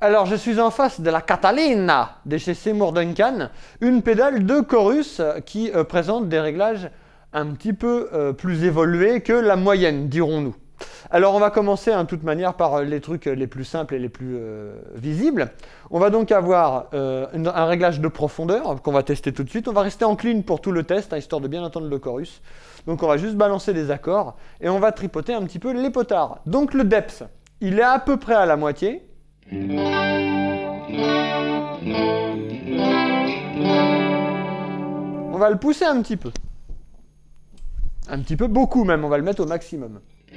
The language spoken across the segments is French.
Alors, je suis en face de la Catalina de chez Seymour Duncan, une pédale de chorus qui présente des réglages un petit peu plus évolués que la moyenne, dirons-nous. Alors, on va commencer de toute manière par les trucs les plus simples et les plus visibles. On va donc avoir un réglage de profondeur qu'on va tester tout de suite. On va rester en clean pour tout le test, histoire de bien entendre le chorus. Donc, on va juste balancer des accords et on va tripoter un petit peu les potards. Donc, le depth, il est à peu près à la moitié. On va le pousser un petit peu. Un petit peu, beaucoup même, on va le mettre au maximum.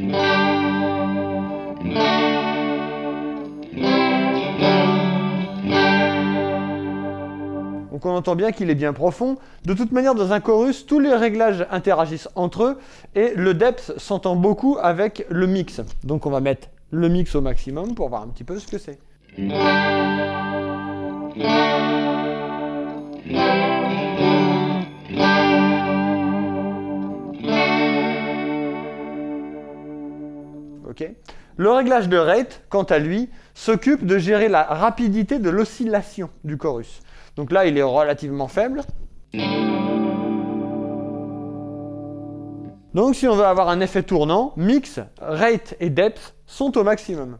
Donc on entend bien qu'il est bien profond. De toute manière, dans un chorus, tous les réglages interagissent entre eux et le depth s'entend beaucoup avec le mix. Donc on va mettre le mix au maximum pour voir un petit peu ce que c'est. Okay. Le réglage de rate, quant à lui, s'occupe de gérer la rapidité de l'oscillation du chorus. Donc là, il est relativement faible. Donc si on veut avoir un effet tournant, mix, rate et depth sont au maximum.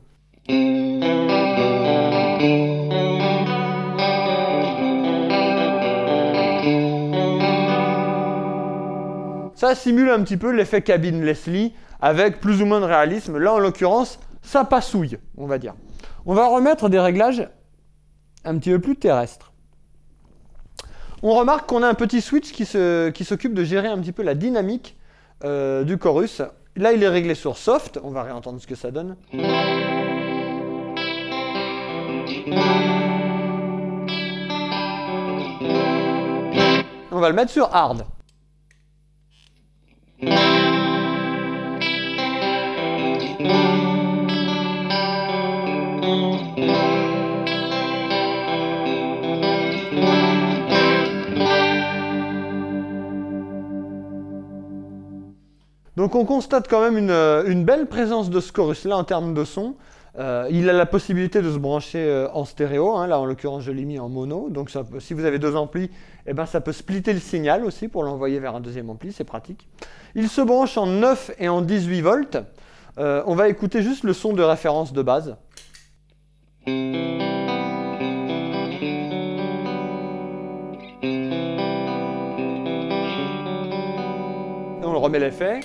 Ça simule un petit peu l'effet cabine Leslie avec plus ou moins de réalisme. Là, en l'occurrence, ça passouille, on va dire. On va remettre des réglages un petit peu plus terrestres. On remarque qu'on a un petit switch qui s'occupe de gérer un petit peu la dynamique du chorus. Là, il est réglé sur soft. On va réentendre ce que ça donne. On va le mettre sur hard. Donc on constate quand même une belle présence de ce chorus-là en termes de son. Il a la possibilité de se brancher en stéréo, hein. Là en l'occurrence je l'ai mis en mono, donc ça peut, si vous avez deux amplis, eh ben, ça peut splitter le signal aussi pour l'envoyer vers un deuxième ampli, c'est pratique. Il se branche en 9 et en 18 volts. On va écouter juste le son de référence de base. Et on le remet l'effet.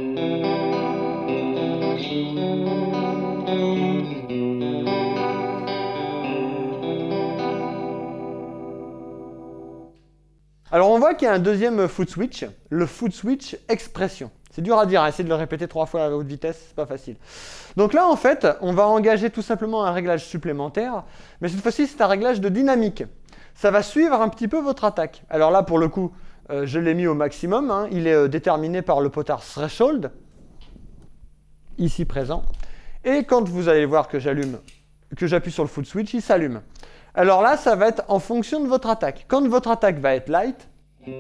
Alors on voit qu'il y a un deuxième foot switch, le foot switch expression. C'est dur à dire, essayez de le répéter 3 fois à haute vitesse, c'est pas facile. Donc là en fait, on va engager tout simplement un réglage supplémentaire, mais cette fois-ci c'est un réglage de dynamique. Ça va suivre un petit peu votre attaque. Alors là pour le coup, je l'ai mis au maximum, hein. Il est déterminé par le potard threshold, ici présent. Et quand vous allez voir que j'appuie sur le foot switch, il s'allume. Alors là, ça va être en fonction de votre attaque. Quand votre attaque va être light,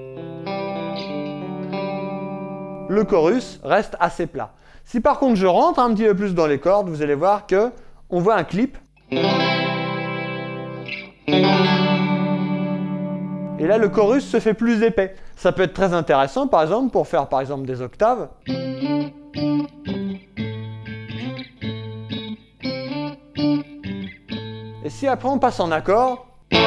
le chorus reste assez plat. Si par contre je rentre un petit peu plus dans les cordes, vous allez voir que on voit un clip. Et là, le chorus se fait plus épais. Ça peut être très intéressant, par exemple, pour faire par exemple des octaves. Et si après on passe en accord,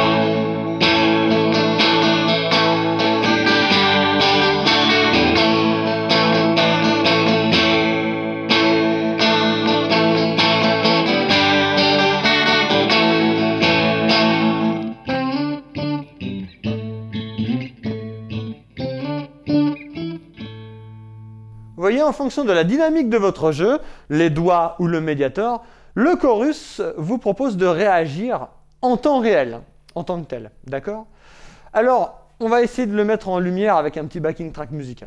vous voyez, en fonction de la dynamique de votre jeu, les doigts ou le médiator, le chorus vous propose de réagir en temps réel, en tant que tel, d'accord? Alors, on va essayer de le mettre en lumière avec un petit backing track musical.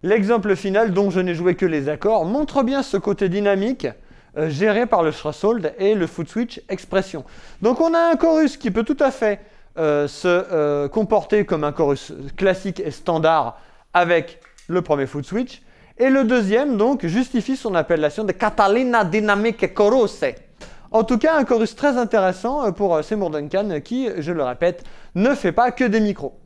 L'exemple final, dont je n'ai joué que les accords, montre bien ce côté dynamique géré par le threshold et le foot switch expression. Donc on a un chorus qui peut tout à fait se comporter comme un chorus classique et standard avec le premier foot switch, et le deuxième donc justifie son appellation de Catalina Dynamic Chorus. En tout cas, un chorus très intéressant pour Seymour Duncan qui, je le répète, ne fait pas que des micros.